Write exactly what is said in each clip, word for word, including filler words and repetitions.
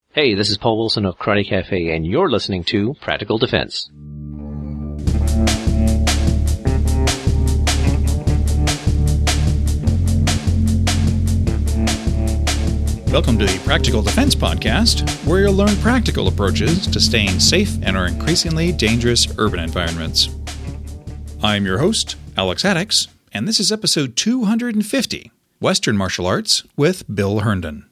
Hey, this is Paul Wilson of Karate Cafe, and you're listening to Practical Defense. Welcome to the Practical Defense Podcast, where you'll learn practical approaches to staying safe in our increasingly dangerous urban environments. I'm your host, Alex Addix, and this is episode two hundred fifty, Western Martial Arts with Bill Herndon.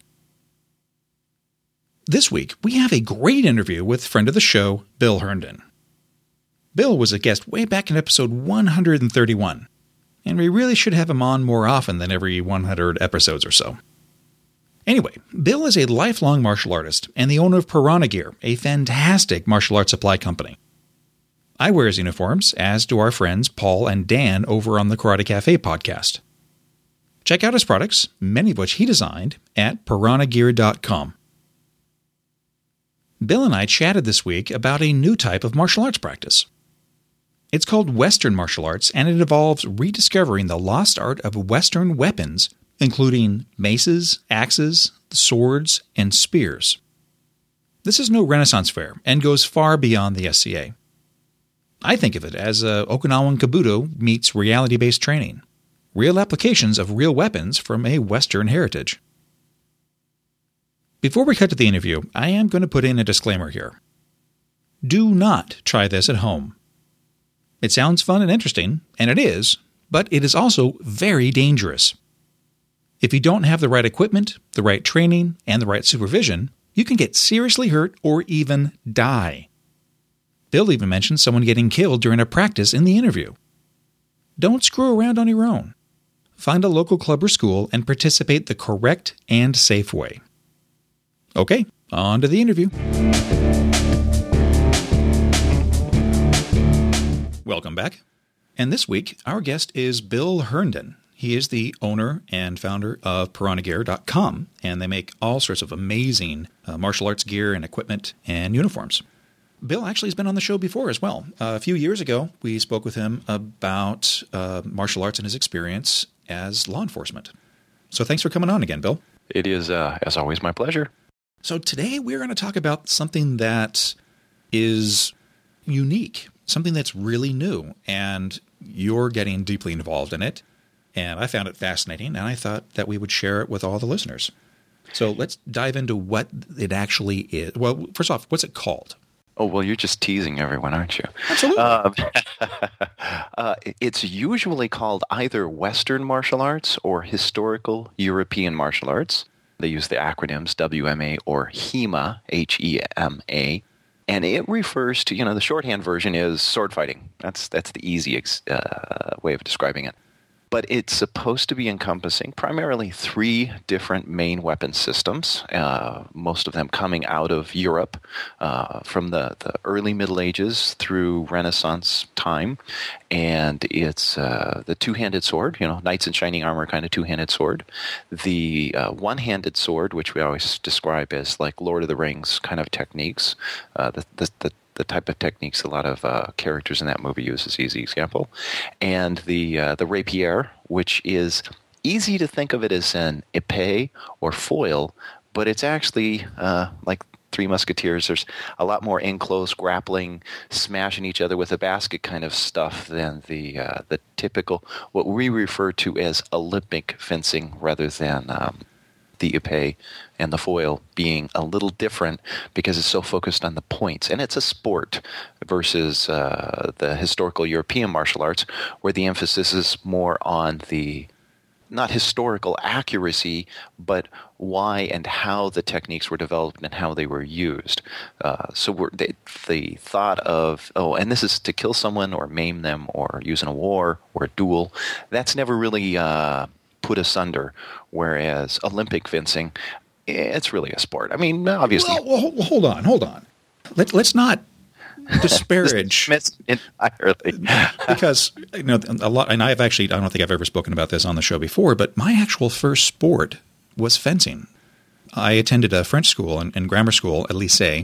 This week, we have a great interview with friend of the show, Bill Herndon. Bill was a guest way back in episode one hundred thirty-one, and we really should have him on more often than every one hundred episodes or so. Anyway, Bill is a lifelong martial artist and the owner of Piranha Gear, a fantastic martial arts supply company. I wear his uniforms, as do our friends Paul and Dan over on the Karate Cafe podcast. Check out his products, many of which he designed, at piranha gear dot com. Bill and I chatted this week about a new type of martial arts practice. It's called Western martial arts, and it involves rediscovering the lost art of Western weapons, including maces, axes, swords, and spears. This is no Renaissance fair and goes far beyond the S C A. I think of it as uh, Okinawan Kabuto meets reality-based training, real applications of real weapons from a Western heritage. Before we cut to the interview, I am going to put in a disclaimer here. Do not try this at home. It sounds fun and interesting, and it is, but it is also very dangerous. If you don't have the right equipment, the right training, and the right supervision, you can get seriously hurt or even die. Bill even mentioned someone getting killed during a practice in the interview. Don't screw around on your own. Find a local club or school and participate the correct and safe way. Okay, on to the interview. Welcome back. And this week, our guest is Bill Herndon. He is the owner and founder of piranha gear dot com, and they make all sorts of amazing uh, martial arts gear and equipment and uniforms. Bill actually has been on the show before as well. Uh, a few years ago, we spoke with him about uh, martial arts and his experience as law enforcement. So thanks for coming on again, Bill. It is, uh, as always, my pleasure. So today we're going to talk about something that is unique, something that's really new, and you're getting deeply involved in it. And I found it fascinating, and I thought that we would share it with all the listeners. So let's dive into what it actually is. Well, first off, what's it called? Oh, well, you're just teasing everyone, aren't you? Absolutely. Um, uh, it's usually called either Western martial arts or historical European martial arts. They use the acronyms W M A or HEMA, H E M A. And it refers to, you know, the shorthand version is sword fighting. That's, that's the easy uh, way of describing it. But it's supposed to be encompassing primarily three different main weapon systems, uh, most of them coming out of Europe uh, from the, the early Middle Ages through Renaissance time. And it's uh, the two-handed sword, you know, knights in shining armor kind of two-handed sword. The uh, one-handed sword, which we always describe as like Lord of the Rings kind of techniques, uh, the, the, the the type of techniques a lot of uh, characters in that movie use is easy example. And the uh, the rapier, which is easy to think of it as an épée or foil, but it's actually uh, like Three Musketeers. There's a lot more enclosed grappling, smashing each other with a basket kind of stuff than the uh, the typical, what we refer to as Olympic fencing rather than um, the épée and the foil being a little different because it's so focused on the points. And it's a sport versus uh, the historical European martial arts where the emphasis is more on the, not historical accuracy, but why and how the techniques were developed and how they were used. Uh, so we're, the, the thought of, oh, and this is to kill someone or maim them or use in a war or a duel, that's never really uh, put asunder, whereas Olympic fencing, it's really a sport. I mean, obviously. Well, well hold on, hold on. Let, let's not disparage entirely because you know a lot. And I've actually, I don't think I've ever spoken about this on the show before, but my actual first sport was fencing. I attended a French school and, and grammar school at Lycée,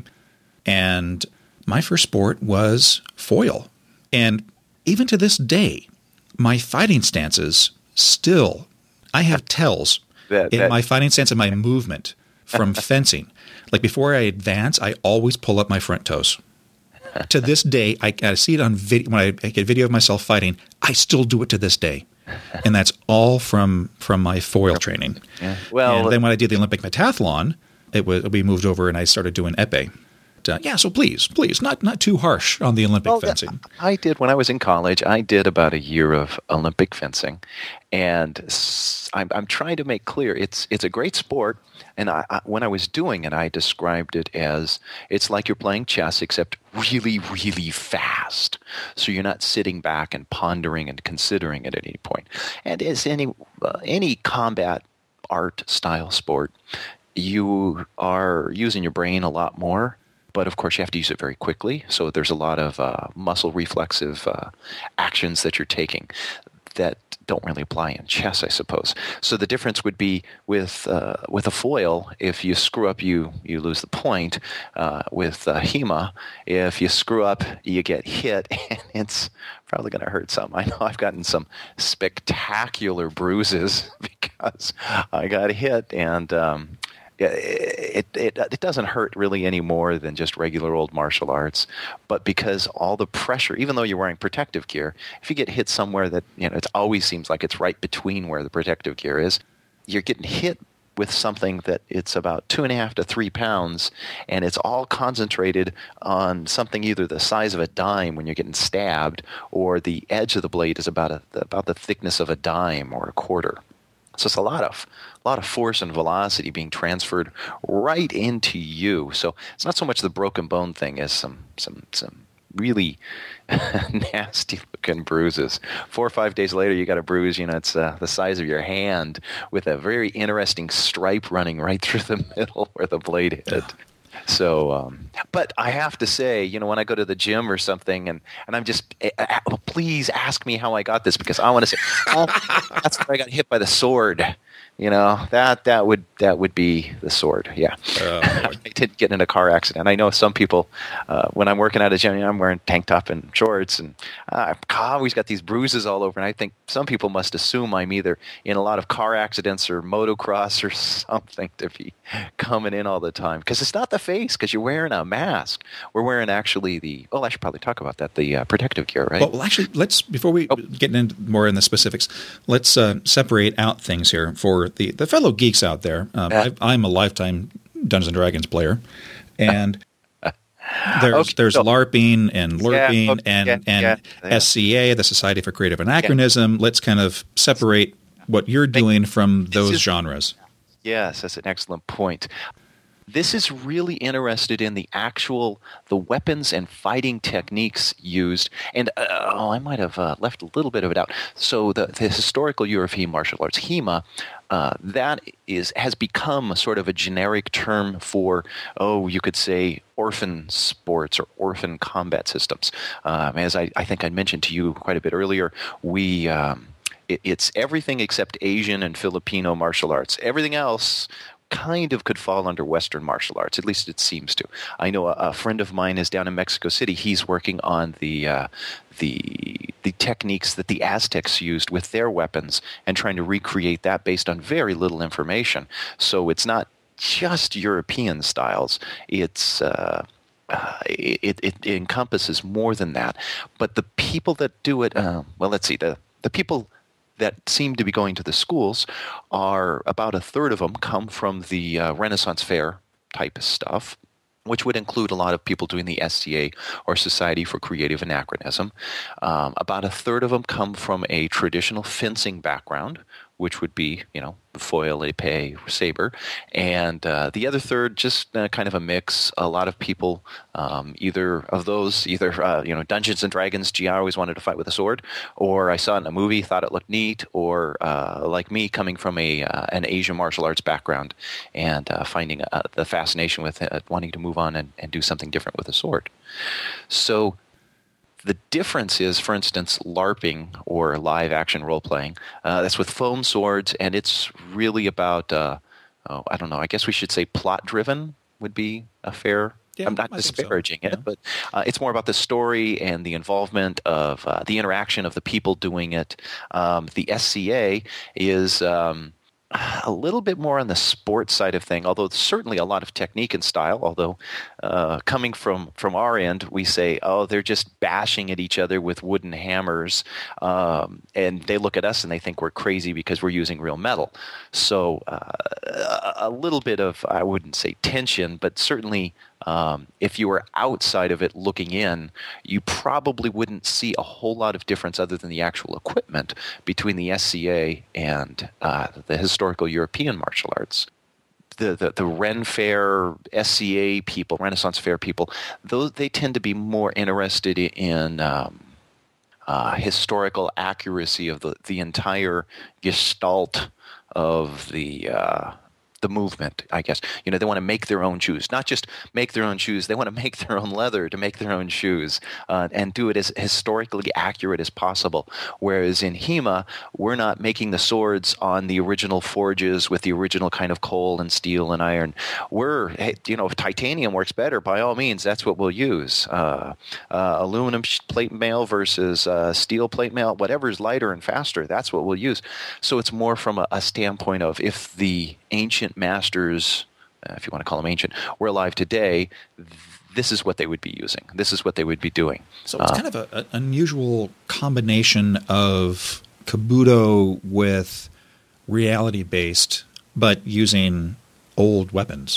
and my first sport was foil. And even to this day, my fighting stances still, I have tells that, in that, my fighting stance and my movement from fencing. Like before I advance, I always pull up my front toes. To this day, I, I see it on video. When I, I get video of myself fighting, I still do it to this day. And that's all from from my foil training. Yeah. Well, and then when I did the Olympic pentathlon, it was we moved over and I started doing épée. Uh, yeah, so please, please, not not too harsh on the Olympic well, fencing. I did when I was in college. I did about a year of Olympic fencing, and s- I'm, I'm trying to make clear it's it's a great sport. And I, I, when I was doing it, I described it as it's like you're playing chess, except really, really fast. So you're not sitting back and pondering and considering it at any point. And as any uh, any combat art style sport, you are using your brain a lot more. But, of course, you have to use it very quickly. So there's a lot of uh, muscle reflexive uh, actions that you're taking that don't really apply in chess, I suppose. So the difference would be with uh, with a foil, if you screw up, you, you lose the point. Uh, with uh, HEMA, if you screw up, you get hit, and it's probably going to hurt some. I know I've gotten some spectacular bruises because I got hit, and um, It, it it doesn't hurt really any more than just regular old martial arts, but because all the pressure, even though you're wearing protective gear, if you get hit somewhere that, you know, it always seems like it's right between where the protective gear is, you're getting hit with something that it's about two and a half to three pounds, and it's all concentrated on something either the size of a dime when you're getting stabbed, or the edge of the blade is about a, about the thickness of a dime or a quarter. So it's a lot of a lot of force and velocity being transferred right into you. So it's not so much the broken bone thing as some some some really nasty looking bruises. Four or five days later, you got a bruise. You know, it's uh, the size of your hand with a very interesting stripe running right through the middle where the blade hit. So, um, but I have to say, you know, when I go to the gym or something, and, and I'm just, uh, oh, please ask me how I got this, because I want to say, oh, that's where I got hit by the sword. You know, that that would that would be the sword. Yeah, oh, I didn't get in a car accident. I know some people. Uh, when I'm working at a gym, you know, I'm wearing tank top and shorts, and uh, I've always got these bruises all over. And I think some people must assume I'm either in a lot of car accidents or motocross or something to be coming in all the time. Because it's not the face, because you're wearing a mask. We're wearing actually the. Oh, I should probably talk about that. The uh, protective gear, right? Well, well, actually, let's before we oh. get into more in the specifics, let's uh, separate out things here for the, the fellow geeks out there. Um, uh, I, I'm a lifetime Dungeons and Dragons player, and there's okay, there's so, LARPing and LERPing yeah, okay, and, yeah, and yeah, yeah. S C A, the Society for Creative Anachronism. Yeah. Let's kind of separate what you're doing from those is, genres. Yes, that's an excellent point. This is really interested in the actual, the weapons and fighting techniques used. And, uh, oh, I might have uh, left a little bit of it out. So the, the historical European martial arts, HEMA, uh, that is has become sort of a generic term for, oh, you could say orphan sports or orphan combat systems. Um, as I, I think I mentioned to you quite a bit earlier, we... Um, it, it's everything except Asian and Filipino martial arts. Everything else kind of could fall under Western martial arts, at least it seems to. I know a, a friend of mine is down in Mexico City. He's working on the uh, the the techniques that the Aztecs used with their weapons and trying to recreate that based on very little information. So it's not just European styles. It's uh, uh, it, it encompasses more than that. But the people that do it, uh, well, let's see, the the people that seem to be going to the schools are about a third of them come from the uh, Renaissance Fair type of stuff, which would include a lot of people doing the S C A or Society for Creative Anachronism. Um, about a third of them come from a traditional fencing background, which would be, you know, foil, épée, saber. And uh, the other third, just uh, kind of a mix. A lot of people, um, either of those, either, uh, you know, Dungeons and Dragons, gee, I always wanted to fight with a sword, or I saw it in a movie, thought it looked neat, or uh, like me, coming from a uh, an Asian martial arts background and uh, finding uh, the fascination with uh, wanting to move on and, and do something different with a sword. So the difference is, for instance, LARPing or live action role playing. Uh, that's with foam swords, and it's really about, uh, oh, I don't know, I guess we should say plot driven would be a fair. Yeah, I'm not I disparaging so. it, yeah. but uh, it's more about the story and the involvement of uh, the interaction of the people doing it. Um, the S C A is. Um, a little bit more on the sports side of thing, although certainly a lot of technique and style. Although uh, coming from, from our end, we say, oh, they're just bashing at each other with wooden hammers. Um, and they look at us and they think we're crazy because we're using real metal. So uh, a little bit of, I wouldn't say tension, but certainly Um, if you were outside of it looking in, you probably wouldn't see a whole lot of difference other than the actual equipment between the S C A and uh, the historical European martial arts. The, the the Ren Fair S C A people, Renaissance Fair people, those they tend to be more interested in um, uh, historical accuracy of the, the entire gestalt of the uh, the movement, I guess. You know, they want to make their own shoes. Not just make their own shoes, they want to make their own leather to make their own shoes uh, and do it as historically accurate as possible. Whereas in HEMA, we're not making the swords on the original forges with the original kind of coal and steel and iron. We're, hey, you know, if titanium works better, by all means, that's what we'll use. Uh, uh, aluminum plate mail versus uh, steel plate mail, whatever's lighter and faster, that's what we'll use. So it's more from a, a standpoint of if the ancient masters, uh, if you want to call them ancient, were alive today, this is what they would be using. This is what they would be doing. So it's uh, kind of an unusual combination of Kabuto with reality-based, but using old weapons.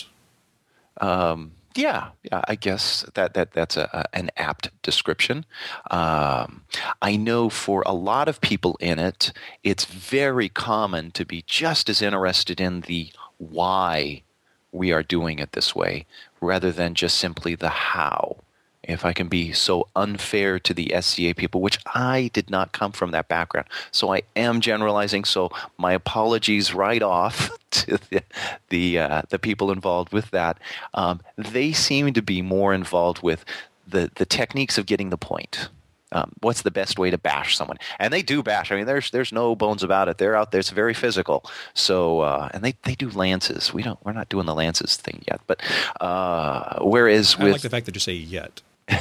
Um, yeah, yeah, I guess that, that that's a, a, an apt description. Um, I know for a lot of people in it, it's very common to be just as interested in the why we are doing it this way rather than just simply the how. If I can be so unfair to the S C A people, which I did not come from that background, so I am generalizing, so my apologies right off to the the, uh, the people involved with that. Um, they seem to be more involved with the, the techniques of getting the point. Um, what's the best way to bash someone? And they do bash. I mean, there's there's no bones about it. They're out there. It's very physical. So, uh, and they, they do lances. We don't. We're not doing the lances thing yet. But uh, whereas I with like the fact that you say yet.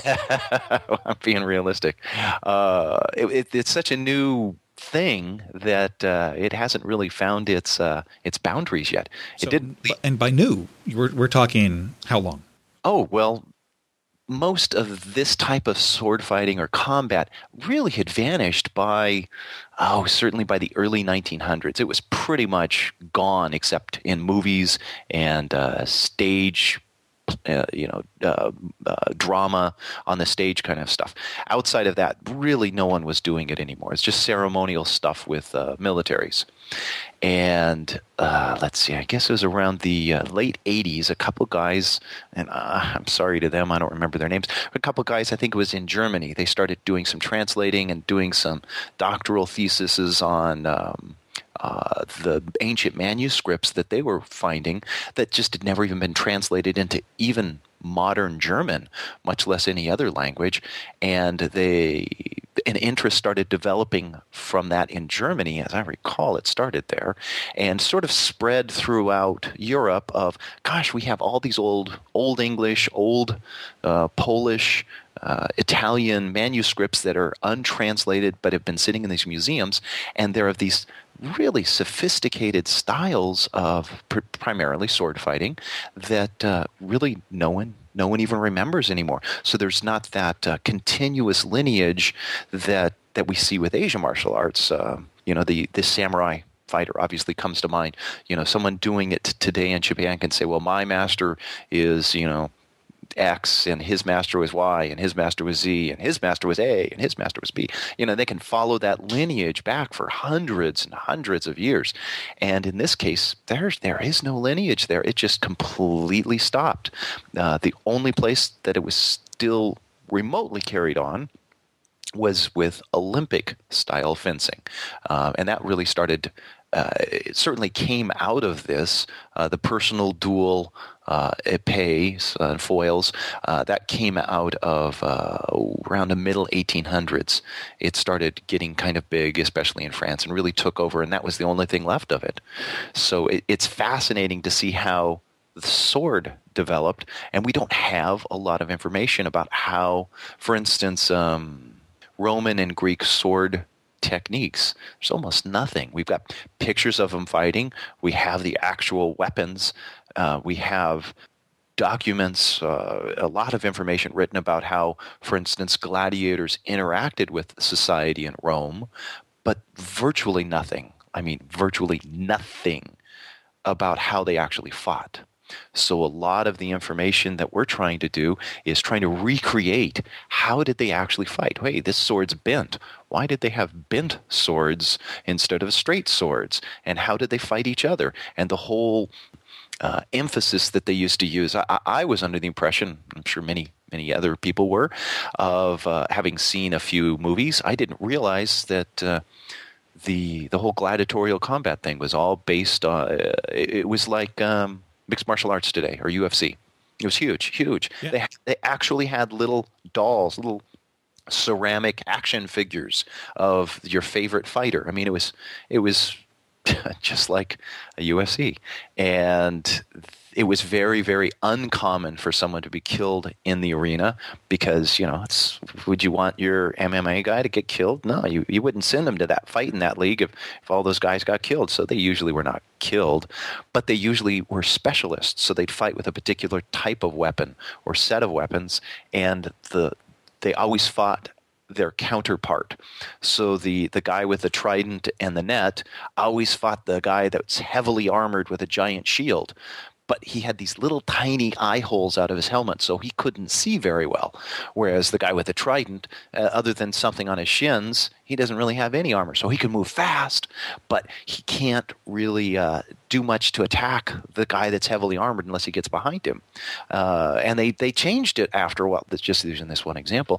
I'm being realistic. Uh, it, it, it's such a new thing that uh, it hasn't really found its uh, its boundaries yet. So, it didn't. And by new, we're we're talking how long? Oh well. Most of this type of sword fighting or combat really had vanished by, oh, certainly by the early nineteen hundreds. It was pretty much gone except in movies and uh, stage, uh, you know, uh, uh, drama on the stage kind of stuff. Outside of that, really no one was doing it anymore. It's just ceremonial stuff with uh, militaries. And uh, let's see, I guess it was around the uh, late eighties, a couple guys, and uh, I'm sorry to them, I don't remember their names, but a couple guys, I think it was in Germany, they started doing some translating and doing some doctoral theses on um, uh, the ancient manuscripts that they were finding that just had never even been translated into even modern German, much less any other language, and they... an interest started developing from that in Germany, as I recall, it started there, and sort of spread throughout Europe of, gosh, we have all these old, old English, old uh, Polish, uh, Italian manuscripts that are untranslated but have been sitting in these museums, and there are these really sophisticated styles of pr- primarily sword fighting that uh, really no one no one even remembers anymore. So there's not that uh, continuous lineage that that we see with Asian martial arts. Uh, you know, the the samurai fighter obviously comes to mind. You know, someone doing it today in Japan can say, well, my master is, you know, X, and his master was Y, and his master was Z, and his master was A, and his master was B. You know, they can follow that lineage back for hundreds and hundreds of years. And in this case, there's, there is no lineage there. It just completely stopped. Uh, the only place that it was still remotely carried on was with Olympic-style fencing. Uh, and that really started... Uh, it certainly came out of this, uh, the personal duel uh, épées and foils, uh, that came out of uh, around the middle eighteen hundreds. It started getting kind of big, especially in France, and really took over, and that was the only thing left of it. So it, it's fascinating to see how the sword developed, and we don't have a lot of information about how, for instance, um, Roman and Greek sword techniques, there's almost nothing. We've got pictures of them fighting. We have the actual weapons. Uh, we have documents, uh, a lot of information written about how, for instance, gladiators interacted with society in Rome, but virtually nothing. I mean, virtually nothing about how they actually fought. So a lot of the information that we're trying to do is trying to recreate how did they actually fight. Hey, this sword's bent. Why did they have bent swords instead of straight swords? And how did they fight each other? And the whole uh, emphasis that they used to use. I, I was under the impression, I'm sure many many other people were, of uh, having seen a few movies. I didn't realize that uh, the the whole gladiatorial combat thing was all based on, uh, it, it was like um, mixed martial arts today, or U F C. It was huge, huge. Yeah. They they actually had little dolls, little ceramic action figures of your favorite fighter. I mean, it was it was just like a U F C, and it was very, very uncommon for someone to be killed in the arena because, you know, it's, would you want your M M A guy to get killed? No, you, you wouldn't send him to that fight in that league if, if all those guys got killed. So they usually were not killed, but they usually were specialists. So they'd fight with a particular type of weapon or set of weapons, and the they always fought their counterpart. So the, the guy with the trident and the net always fought the guy that's heavily armored with a giant shield. But he had these little tiny eye holes out of his helmet, so he couldn't see very well. Whereas the guy with the trident, uh, other than something on his shins, he doesn't really have any armor. So he can move fast, but he can't really uh, do much to attack the guy that's heavily armored unless he gets behind him. Uh, and they, they changed it after a while. Just using this one example,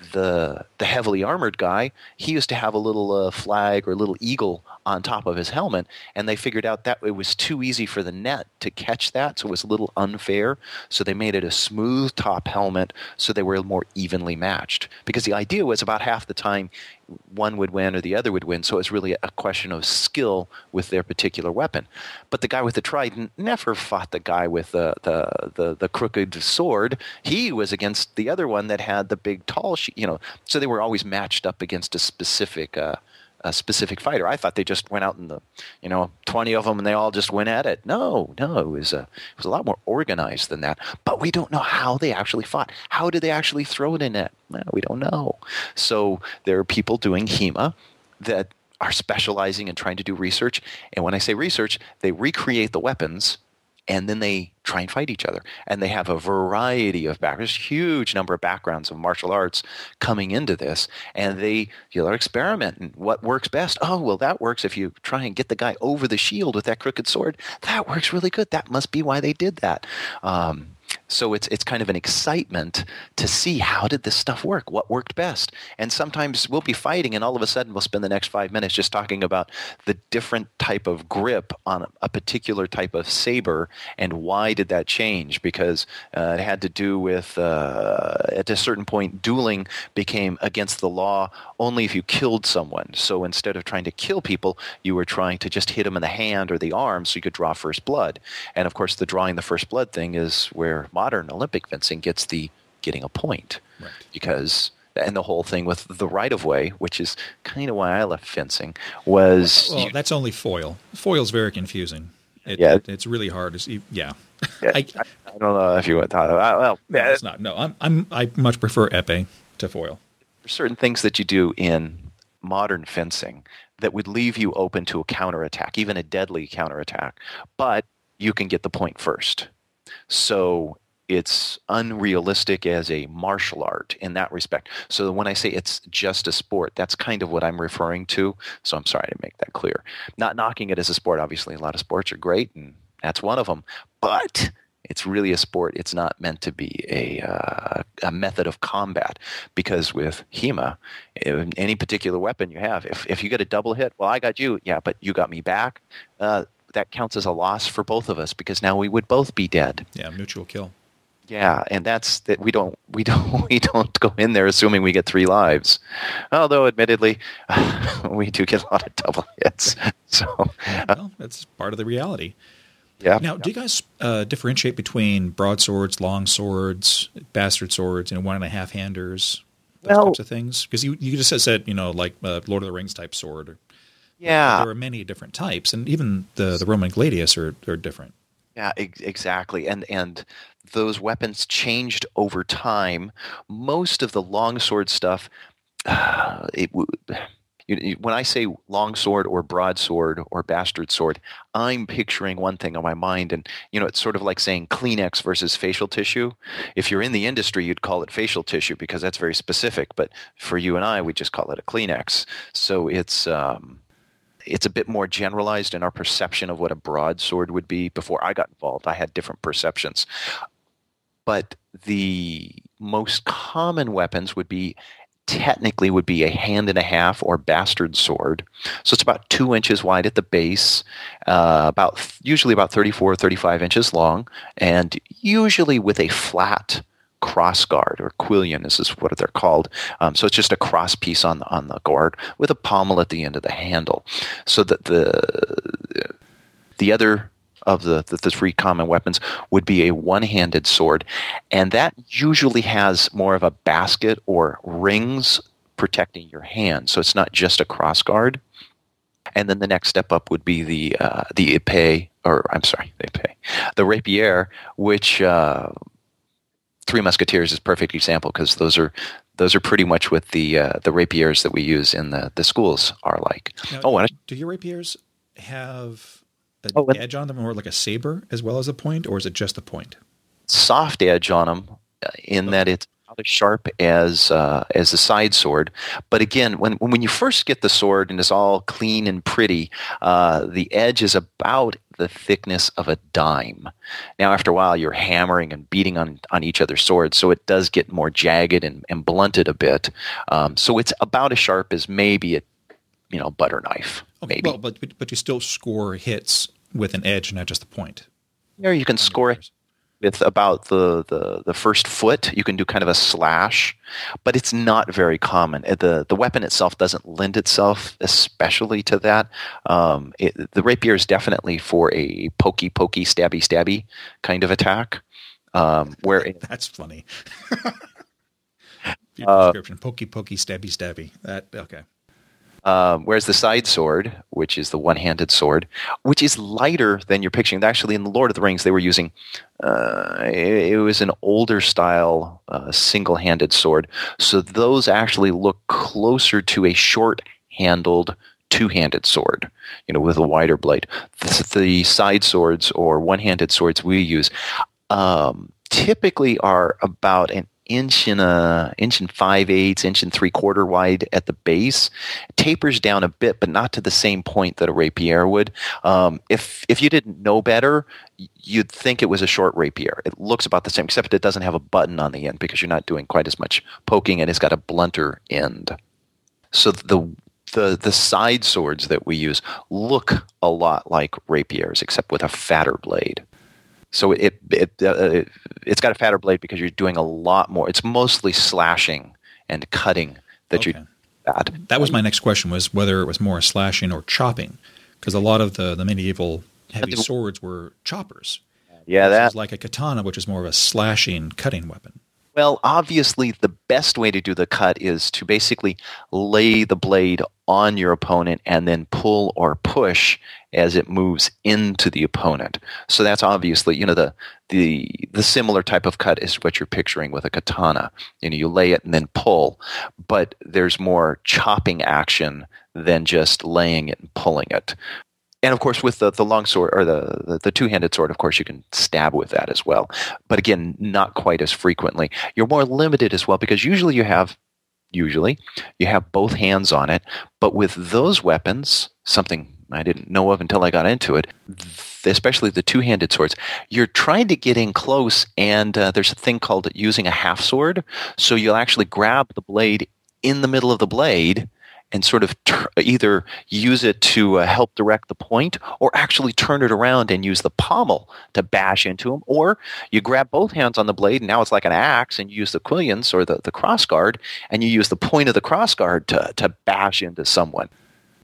the the heavily armored guy, he used to have a little uh, flag or a little eagle on top of his helmet, and they figured out that it was too easy for the net to catch that, so it was a little unfair. So they made it a smooth top helmet so they were more evenly matched. Because the idea was about half the time one would win or the other would win, so it was really a question of skill with their particular weapon. But the guy with the trident never fought the guy with the the, the, the crooked sword. He was against the other one that had the big tall, she- you know. So they were always matched up against a specific uh, a specific fighter. I thought they just went out in the, you know, twenty of them and they all just went at it. No, no, it was a, it was a lot more organized than that. But we don't know how they actually fought. How did they actually throw it in net? Well, we don't know. So there are people doing HEMA that are specializing in trying to do research. And when I say research, they recreate the weapons and then they try and fight each other. And they have a variety of backgrounds, huge number of backgrounds of martial arts coming into this. And they, you know, experimenting. What works best? Oh, well, that works if you try and get the guy over the shield with that crooked sword. That works really good. That must be why they did that. Um, So it's it's kind of an excitement to see how did this stuff work, what worked best. And sometimes we'll be fighting and all of a sudden we'll spend the next five minutes just talking about the different type of grip on a particular type of saber and why did that change, because uh, it had to do with, uh, at a certain point, dueling became against the law only if you killed someone. So instead of trying to kill people, you were trying to just hit them in the hand or the arm so you could draw first blood. And of course the drawing the first blood thing is where modern Olympic fencing gets the getting a point. Right. Because, and the whole thing with the right-of-way, which is kind of why I left fencing, was... Well, you, that's only foil. Foil's very confusing. It, yeah. It, it's really hard. To see, yeah. yeah I, I, I don't know if you would thought of that. Well, no, it's not. No, I'm, I'm, I much prefer épée to foil. There's certain things that you do in modern fencing that would leave you open to a counterattack, even a deadly counterattack, but you can get the point first. So it's unrealistic as a martial art in that respect. So when I say it's just a sport, that's kind of what I'm referring to. So I'm sorry to make that clear. Not knocking it as a sport. Obviously, a lot of sports are great, and that's one of them. But it's really a sport. It's not meant to be a uh, a method of combat, because with HEMA, any particular weapon you have, if if you get a double hit, well, I got you. Yeah, but you got me back. Uh, that counts as a loss for both of us because now we would both be dead. Yeah, mutual kill. Yeah, and that's that. We don't, we don't, we don't go in there assuming we get three lives. Although, admittedly, we do get a lot of double hits. So, uh, well, that's part of the reality. Yeah. Now, do you guys uh, differentiate between broadswords, long swords, bastard swords, and one and a half handers? those Well- types of things? Because you, you just said, you know, like uh, Lord of the Rings type sword. Or, Yeah. there are many different types, and even the, the Roman gladius are, are different. Yeah, ex- exactly. And and those weapons changed over time. Most of the longsword stuff, uh, it w- you, you- when I say longsword or broadsword or bastard sword, I'm picturing one thing on my mind, and you know, it's sort of like saying Kleenex versus facial tissue. If you're in the industry, you'd call it facial tissue because that's very specific. But for you and I, we just call it a Kleenex. So it's. Um, It's a bit more generalized in our perception of what a broadsword would be. Before I got involved, I had different perceptions. But the most common weapons would be, technically, would be a hand and a half or bastard sword. So it's about two inches wide at the base, uh, about usually about thirty-four, thirty-five inches long, and usually with a flat crossguard, or quillion is what they're called. Um, so it's just a cross piece on the, on the guard with a pommel at the end of the handle. So that the the other of the, the, the three common weapons would be a one-handed sword, and that usually has more of a basket or rings protecting your hand. So it's not just a crossguard. And then the next step up would be the uh, the épée, or I'm sorry, the épée, the rapier, which uh, Three Musketeers is a perfect example because those are those are pretty much what the uh, the rapiers that we use in the, the schools are like. Now, oh, and I, do your rapiers have an Oh, and- edge on them, or like a saber as well as a point, or is it just a point? soft edge on them in that it's not as sharp as uh, as a side sword. But again, when when you first get the sword and it's all clean and pretty, uh, the edge is about the thickness of a dime. Now, after a while, you're hammering and beating on, on each other's swords, so it does get more jagged and, and blunted a bit. Um, so it's about as sharp as maybe a you know butter knife. Okay, Maybe. well, but but you still score hits with an edge, not just a point. There you can score it with about the, the, the first foot. You can do kind of a slash, but it's not very common. Uh, The the weapon itself doesn't lend itself especially to that. Um, it, the rapier is definitely for a pokey, pokey, stabby, stabby kind of attack. Um, where it, That's funny. Your Uh, description: pokey, pokey, stabby, stabby. That okay. Um, whereas the side sword, which is the one-handed sword, which is lighter than you're picturing. Actually, in the Lord of the Rings, they were using uh, it, it was an older style uh, single-handed sword. So those actually look closer to a short-handled two-handed sword, you know, with a wider blade. The, the side swords or one-handed swords we use um, typically are about an inch and a inch and five eighths, inch and three quarter wide at the base. It tapers down a bit, but not to the same point that a rapier would. Um, if if you didn't know better, you'd think it was a short rapier. It looks about the same, except it doesn't have a button on the end because you're not doing quite as much poking, and it's got a blunter end. So the the the side swords that we use look a lot like rapiers, except with a fatter blade. So it it, uh, it it's got a fatter blade because you're doing a lot more. It's mostly slashing and cutting that Okay. you add. That was my next question: was whether it was more slashing or chopping, because a lot of the, the medieval heavy But the- swords were choppers. Yeah, This that is like a katana, which is more of a slashing, cutting weapon. Well, obviously, the best way to do the cut is to basically lay the blade on your opponent and then pull or push as it moves into the opponent. So that's obviously, you know, the the the similar type of cut is what you're picturing with a katana. You know, you lay it and then pull, but there's more chopping action than just laying it and pulling it. And of course, with the, the long sword or the, the, the two-handed sword, of course, you can stab with that as well. But again, not quite as frequently. You're more limited as well because usually you have usually you have both hands on it. But with those weapons, something I didn't know of until I got into it, especially the two-handed swords, you're trying to get in close, and uh, there's a thing called using a half sword. So you'll actually grab the blade in the middle of the blade and sort of ter- either use it to uh, help direct the point or actually turn it around and use the pommel to bash into them. Or you grab both hands on the blade, and now it's like an axe, and you use the quillions or the, the crossguard, and you use the point of the crossguard to, to bash into someone.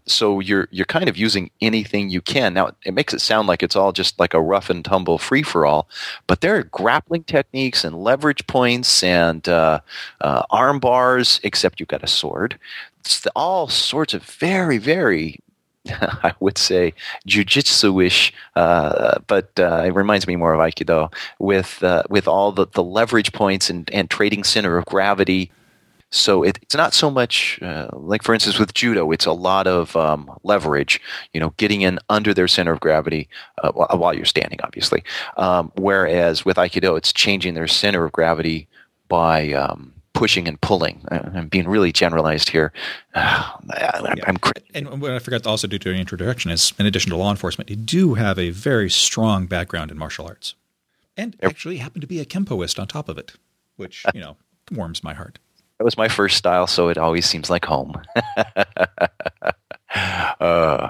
So you're you're kind of using anything you can. Now, it makes it sound like it's all just like a rough and tumble free-for-all, but there are grappling techniques and leverage points and uh, uh, arm bars, except you've got a sword. It's the, all sorts of very, very, I would say, jiu-jitsu-ish, uh, but uh, it reminds me more of Aikido, with uh, with all the, the leverage points and, and trading center of gravity. So it, it's not so much uh, like, for instance, with judo, it's a lot of um, leverage, you know, getting in under their center of gravity uh, while you're standing, obviously. Um, whereas with Aikido, it's changing their center of gravity by um, pushing and pulling. I'm being really generalized here. Uh, I, yeah. I'm cr- and what I forgot to also do during introduction is, in addition to law enforcement, you do have a very strong background in martial arts, and actually happen to be a Kempoist on top of it, which, you know, warms my heart. That was my first style, so it always seems like home. uh, uh,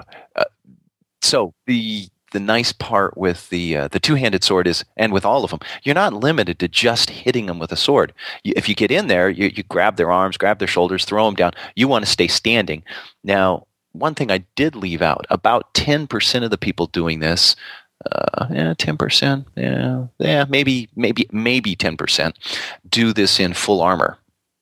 so the the nice part with the uh, the two-handed sword is, and with all of them, you're not limited to just hitting them with a sword. You, if you get in there, you, you grab their arms, grab their shoulders, throw them down. You want to stay standing. Now, one thing I did leave out, about ten percent of the people doing this, uh, yeah, ten percent, yeah, yeah, maybe, maybe, maybe ten percent do this in full armor.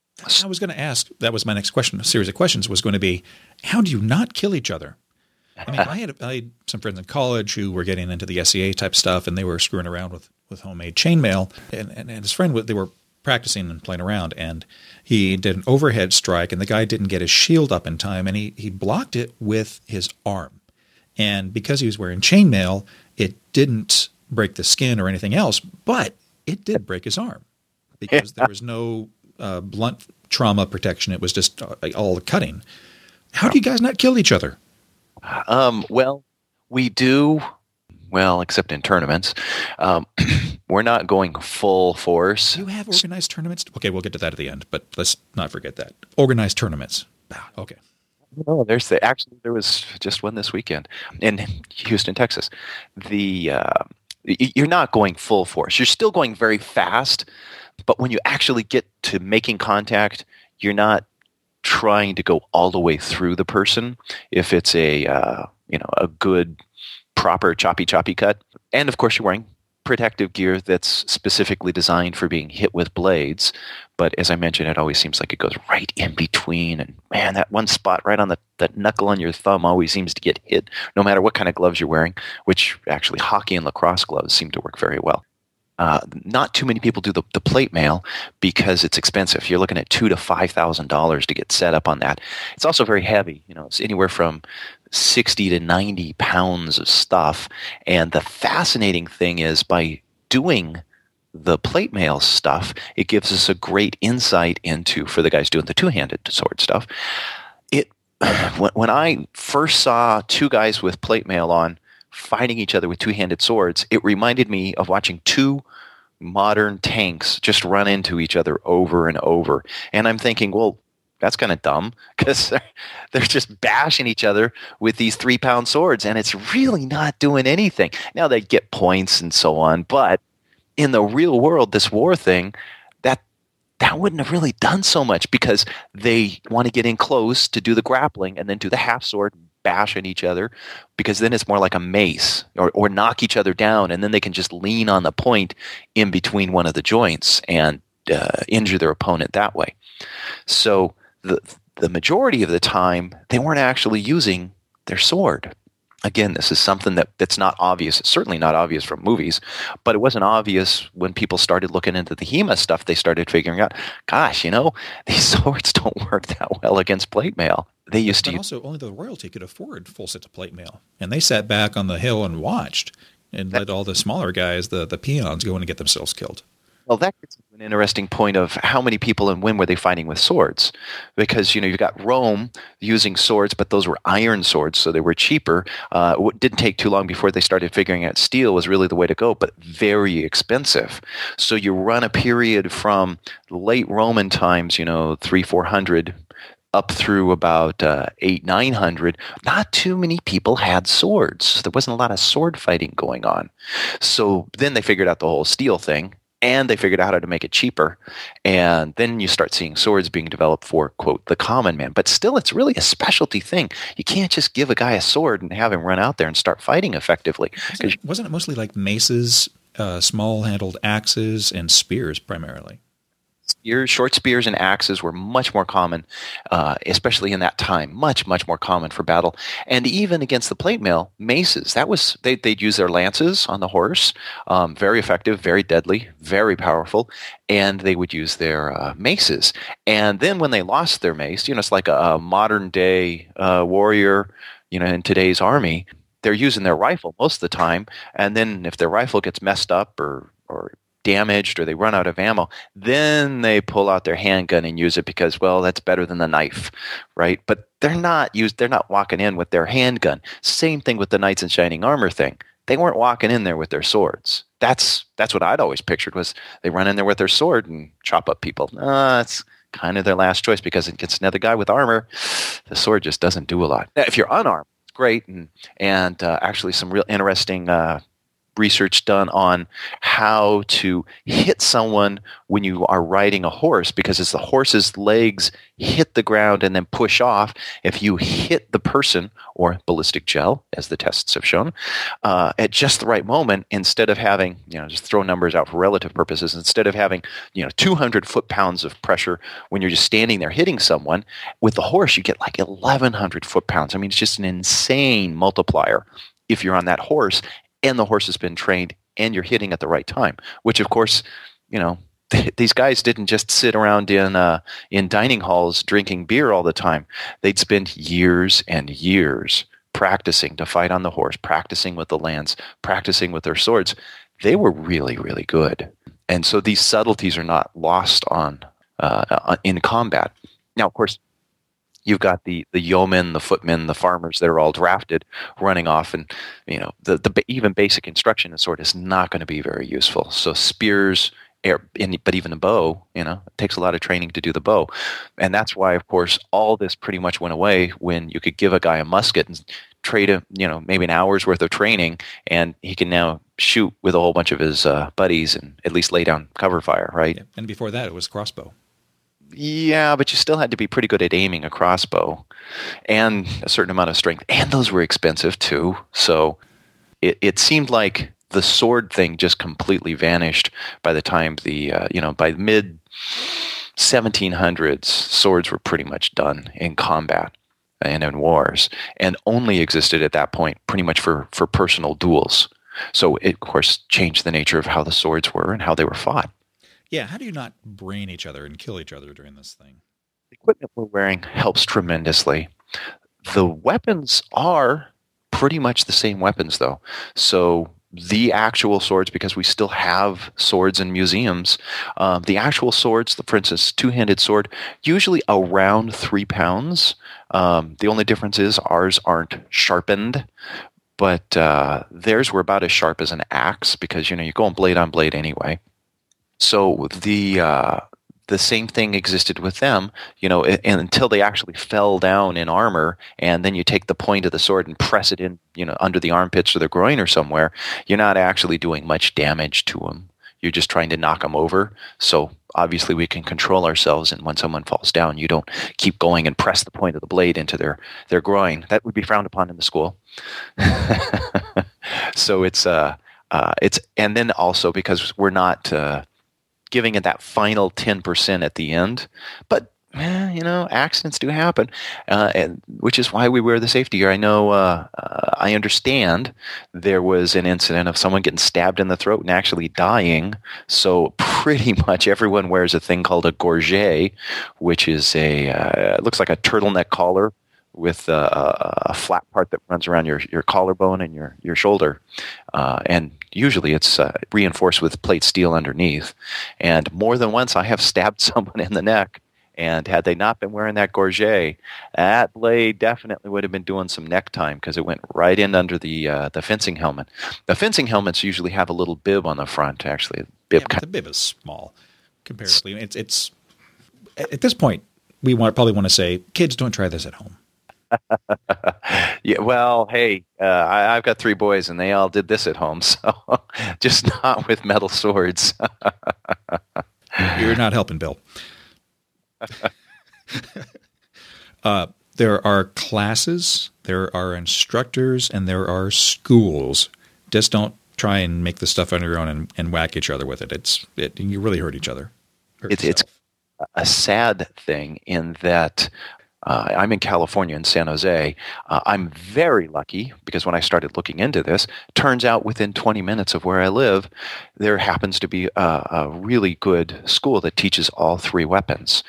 I was going to ask, that was my next question, a series of questions was going to be, how do you not kill each other? I mean, I had, I had some friends in college who were getting into the S E A type stuff, and they were screwing around with, with homemade chainmail, and, and, and his friend, they were practicing and playing around, and he did an overhead strike, and the guy didn't get his shield up in time, and he, he blocked it with his arm. And because he was wearing chainmail, it didn't break the skin or anything else, but it did break his arm because there was no uh, blunt trauma protection. It was just uh, all cutting. How do you guys not kill each other? Um, well, we do, well, except in tournaments. Um, we're not going full force. Do you have organized tournaments? Okay, we'll get to that at the end, but let's not forget that. Organized tournaments. Okay. No, there's the, actually, there was just one this weekend in Houston, Texas. The uh, you're not going full force. You're still going very fast, but when you actually get to making contact, you're not trying to go all the way through the person. If it's a uh, you know a good, proper choppy choppy cut, and of course you're wearing protective gear that's specifically designed for being hit with blades. But as I mentioned, it always seems like it goes right in between. And man, that one spot right on the that knuckle on your thumb always seems to get hit, no matter what kind of gloves you're wearing, which actually hockey and lacrosse gloves seem to work very well. Uh, not too many people do the, the plate mail because it's expensive. You're looking at two to five thousand dollars to get set up on that. It's also very heavy. You know, it's anywhere from sixty to ninety pounds of stuff. And the fascinating thing is, by doing the plate mail stuff, it gives us a great insight into, for the guys doing the two-handed sword stuff. It when, when I first saw two guys with plate mail on fighting each other with two-handed swords, it reminded me of watching two modern tanks just run into each other over and over. And I'm thinking, well, that's kind of dumb, because they're, they're just bashing each other with these three-pound swords, and it's really not doing anything. Now, they get points and so on, but in the real world, this war thing, that that wouldn't have really done so much, because they want to get in close to do the grappling and then do the half-sword, bash at each other, because then it's more like a mace, or, or knock each other down, and then they can just lean on the point in between one of the joints and uh, injure their opponent that way. So the the majority of the time, they weren't actually using their sword. Again, this is something that, that's not obvious. It's certainly not obvious from movies, but it wasn't obvious when people started looking into the HEMA stuff. They started figuring out, gosh, you know, these swords don't work that well against plate mail. They used but to also, only the royalty could afford full sets of plate mail. And they sat back on the hill and watched and let all the smaller guys, the, the peons, go in and get themselves killed. Well, that gets to an interesting point of how many people and when were they fighting with swords? Because, you know, you've got Rome using swords, but those were iron swords, so they were cheaper. Uh, it didn't take too long before they started figuring out steel was really the way to go, but very expensive. So you run a period from late Roman times, you know, three, four hundred, up through about uh, eight, nine hundred, not too many people had swords. There wasn't a lot of sword fighting going on. So then they figured out the whole steel thing. And they figured out how to make it cheaper. And then you start seeing swords being developed for, quote, the common man. But still, it's really a specialty thing. You can't just give a guy a sword and have him run out there and start fighting effectively. Wasn't it, wasn't it mostly like maces, uh, small-handled axes, and spears primarily? Spears, short spears and axes were much more common, uh, especially in that time. Much, much more common for battle. And even against the plate mail, maces. That was they, they'd use their lances on the horse. Um, very effective, very deadly, very powerful. And they would use their uh, maces. And then when they lost their mace, you know, it's like a, a modern-day uh, warrior, you know, in today's army. They're using their rifle most of the time. And then if their rifle gets messed up or or damaged or they run out of ammo, then they pull out their handgun and use it because, well, that's better than the knife, right? But they're not used. They're not walking in with their handgun. Same thing with the knights in shining armor thing. They weren't walking in there with their swords. That's that's what I'd always pictured was they run in there with their sword and chop up people. Uh, that's kind of their last choice because against another guy with armor, the sword just doesn't do a lot. Now, if you're unarmed, it's great, and and uh, actually some real interesting Uh, research done on how to hit someone when you are riding a horse, because as the horse's legs hit the ground and then push off, if you hit the person, or ballistic gel, as the tests have shown, uh, at just the right moment, instead of having, you know, just throw numbers out for relative purposes, instead of having, you know, two hundred foot-pounds of pressure when you're just standing there hitting someone, with the horse you get like eleven hundred foot-pounds. I mean, it's just an insane multiplier if you're on that horse, and the horse has been trained, and you're hitting at the right time. Which, of course, you know, th- these guys didn't just sit around in uh, in dining halls drinking beer all the time. They'd spend years and years practicing to fight on the horse, practicing with the lance, practicing with their swords. They were really, really good. And so these subtleties are not lost on uh, in combat. Now, of course, you've got the, the yeomen, the footmen, the farmers that are all drafted running off, and you know the, the even basic instruction in sword is not going to be very useful. So spears, air, but even a bow, you know, it takes a lot of training to do the bow, and that's why, of course, all this pretty much went away when you could give a guy a musket and trade him, you know, maybe an hour's worth of training, and he can now shoot with a whole bunch of his uh, buddies and at least lay down cover fire, right? Yeah. And before that, it was crossbow. Yeah, but you still had to be pretty good at aiming a crossbow and a certain amount of strength. And those were expensive too. So it, it seemed like the sword thing just completely vanished by the time the, uh, you know, by mid seventeen hundreds, swords were pretty much done in combat and in wars, and only existed at that point pretty much for, for personal duels. So it, of course, changed the nature of how the swords were and how they were fought. Yeah, how do you not brain each other and kill each other during this thing? The equipment we're wearing helps tremendously. The weapons are pretty much the same weapons, though. So the actual swords, because we still have swords in museums, um, the actual swords, the, for instance, two-handed sword, usually around three pounds. Um, the only difference is ours aren't sharpened, but uh, theirs were about as sharp as an axe because, you know, you're going blade on blade anyway. So the uh, the same thing existed with them, you know, and until they actually fell down in armor, and then you take the point of the sword and press it in, you know, under the armpits or the groin or somewhere. You're not actually doing much damage to them. You're just trying to knock them over. So obviously we can control ourselves, and when someone falls down, you don't keep going and press the point of the blade into their, their groin. That would be frowned upon in the school. So it's uh, uh, it's and then also because we're not uh, giving it that final ten percent at the end, but eh, you know, accidents do happen, uh, and which is why we wear the safety gear. I know, uh, uh, I understand there was an incident of someone getting stabbed in the throat and actually dying. So pretty much everyone wears a thing called a gorget, which is a uh, it looks like a turtleneck collar with a, a flat part that runs around your, your collarbone and your, your shoulder. Uh, and usually it's uh, reinforced with plate steel underneath. And more than once I have stabbed someone in the neck, and had they not been wearing that gorget, that blade definitely would have been doing some neck time because it went right in under the uh, the fencing helmet. The fencing helmets usually have a little bib on the front, actually. Bib yeah, but the bib is small comparatively. It's, it's at this point, we want, probably want to say, kids, don't try this at home. Yeah, well, hey, uh, I, I've got three boys, and they all did this at home, so just not with metal swords. You're not helping, Bill. uh, there are classes, there are instructors, and there are schools. Just don't try and make the stuff on your own and, and whack each other with it. It's it, you really hurt each other. Hurt It's it's a sad thing in that uh, I'm in California in San Jose. Uh, I'm very lucky because when I started looking into this, turns out within twenty minutes of where I live, there happens to be a, a really good school that teaches all three weapons.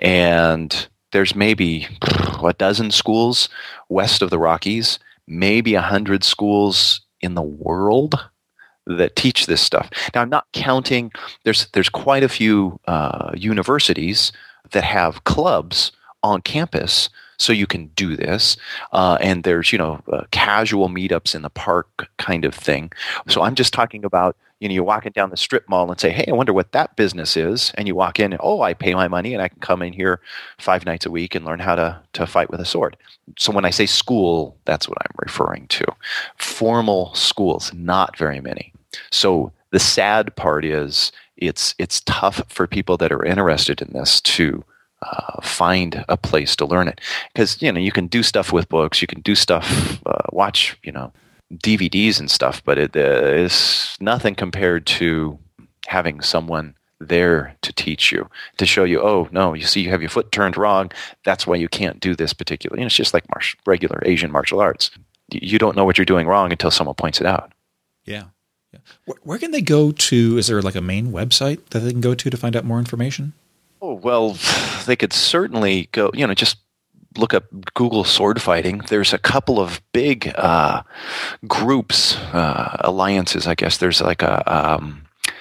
And there's maybe a dozen schools west of the Rockies, maybe a hundred schools in the world that teach this stuff. Now, I'm not counting. There's there's quite a few uh, universities that have clubs on campus, so you can do this. Uh, and there's you know uh, casual meetups in the park kind of thing. So I'm just talking about you know you're walking down the strip mall and say, hey, I wonder what that business is. And you walk in, and, oh, I pay my money and I can come in here five nights a week and learn how to to fight with a sword. So when I say school, that's what I'm referring to. Formal schools, not very many. So the sad part is it's it's tough for people that are interested in this to uh, find a place to learn it, because you know you can do stuff with books, you can do stuff, uh, watch you know D V Ds and stuff, but it uh, is nothing compared to having someone there to teach you, to show you, oh no, you see you have your foot turned wrong, that's why you can't do this particular. You know, it's just like martial, regular Asian martial arts. You don't know what you're doing wrong until someone points it out. Yeah. Where, where can they go to? Is there like a main website that they can go to to find out more information? Oh, well, they could certainly go, you know, just look up Google sword fighting. There's a couple of big uh, groups, uh, alliances, I guess. There's like a um,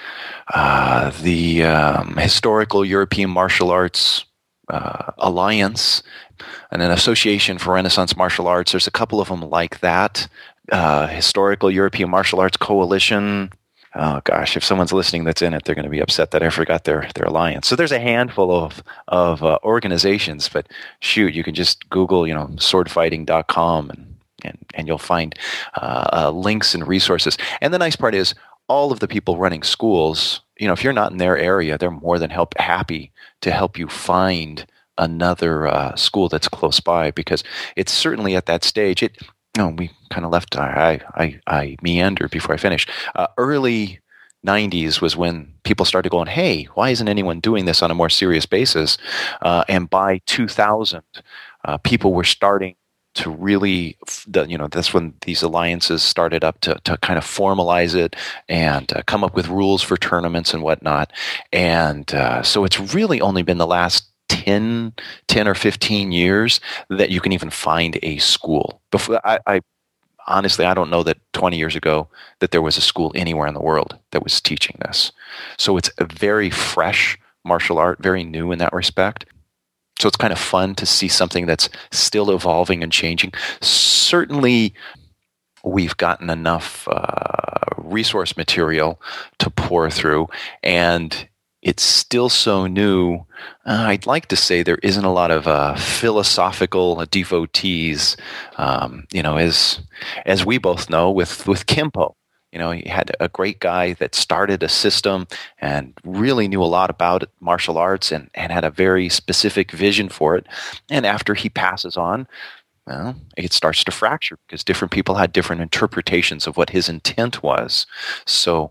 uh, the um, Historical European Martial Arts uh, Alliance and an Association for Renaissance Martial Arts. There's a couple of them like that. Uh, Historical European Martial Arts Coalition. Oh gosh, if someone's listening that's in it, they're going to be upset that I forgot their their alliance. So there's a handful of of uh, organizations, but shoot, you can just Google, you know, sword fighting dot com and and and you'll find uh, uh, links and resources. And the nice part is, all of the people running schools, you know, if you're not in their area, they're more than help happy to help you find another uh, school that's close by, because it's certainly at that stage. It No, we kind of left. I, I, I meandered before I finished. Uh, early nineties was when people started going, hey, why isn't anyone doing this on a more serious basis? Uh, and by two thousand, uh, people were starting to really, you know, that's when these alliances started up to, to kind of formalize it and uh, come up with rules for tournaments and whatnot. And uh, so it's really only been the last ten, ten or fifteen years that you can even find a school. Before, I, I honestly, I don't know that twenty years ago that there was a school anywhere in the world that was teaching this. So it's a very fresh martial art, very new in that respect. So it's kind of fun to see something that's still evolving and changing. Certainly, we've gotten enough uh, resource material to pour through, and it's still so new. Uh, I'd like to say there isn't a lot of uh, philosophical devotees. Um, you know, as as we both know, with with Kempo, you know, he had a great guy that started a system and really knew a lot about it, martial arts, and and had a very specific vision for it. And after he passes on, well, it starts to fracture because different people had different interpretations of what his intent was. So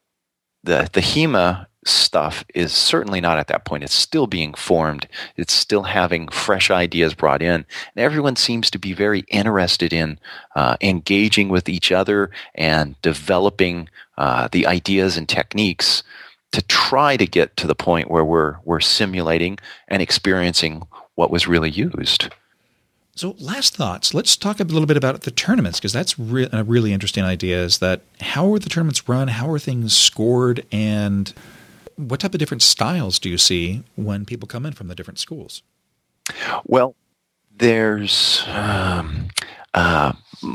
the the HEMA stuff is certainly not at that point. It's still being formed. It's still having fresh ideas brought in. And everyone seems to be very interested in uh, engaging with each other and developing uh, the ideas and techniques to try to get to the point where we're we're simulating and experiencing what was really used. So last thoughts. Let's talk a little bit about the tournaments, because that's re- a really interesting idea, is that how are the tournaments run? How are things scored? And what type of different styles do you see when people come in from the different schools? Well, there's um, uh,